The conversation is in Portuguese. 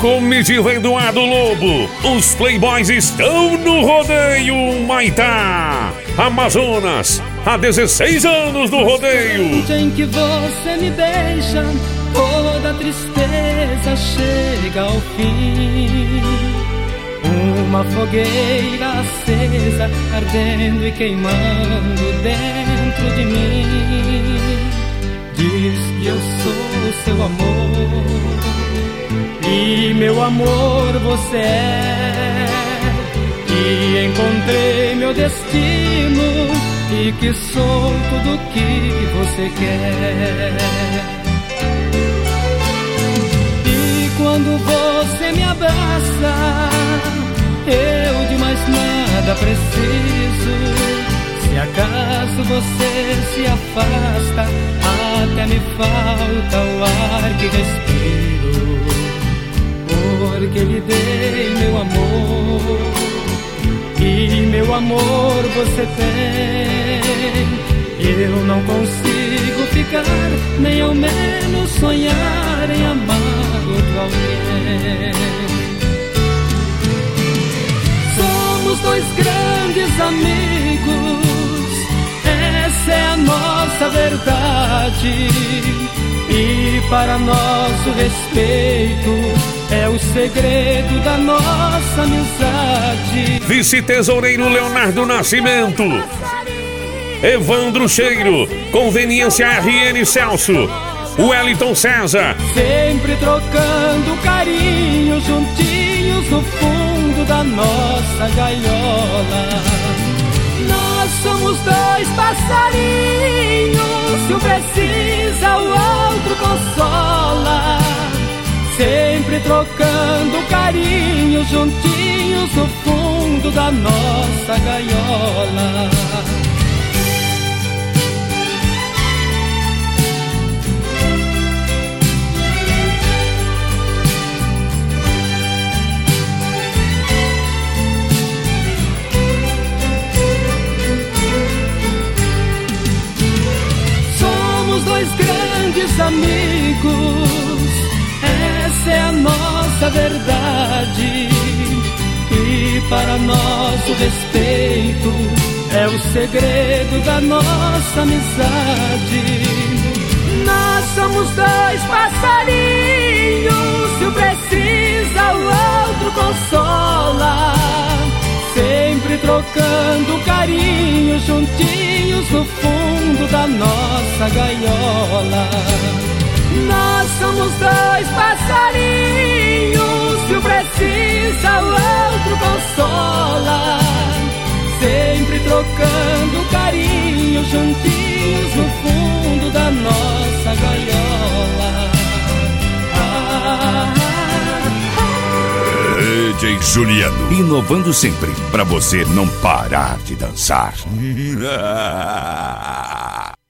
Comitiva Eduardo Lobo, os Playboys estão no rodeio Maitá, Amazonas, há 16 anos do rodeio. Em que você me beija, toda tristeza chega ao fim. Uma fogueira acesa, ardendo e queimando dentro de mim. Diz que eu sou seu amor, e meu amor você é. E encontrei meu destino, e que sou tudo que você quer. E quando você me abraça, eu de mais nada preciso. Se acaso você se afasta, até me falta o ar que respiro. Porque lhe dei meu amor, e meu amor você tem. Eu não consigo ficar, nem ao menos sonhar em amar outro alguém. Somos dois grandes amigos, essa é a nossa verdade. E para nosso respeito é o segredo da nossa amizade. Vice-tesoureiro Leonardo Nascimento, Evandro Cheiro, Conveniência RN Celso, Wellington César. Sempre trocando carinho, juntinhos no fundo da nossa gaiola. Nós somos dois passarinhos, se um precisa o outro consola. Sempre trocando carinho, juntinhos no fundo da nossa gaiola. Grandes amigos, essa é a nossa verdade. E para nosso respeito é o segredo da nossa amizade. Nós somos dois passarinhos, se um precisa o outro consola. Sempre trocando carinho, juntinhos no fundo da nossa gaiola. Nós somos dois passarinhos, se um precisa o outro consola. Sempre trocando carinho, juntinhos no fundo da nossa gaiola. DJ Juliano, inovando sempre, pra você não parar de dançar.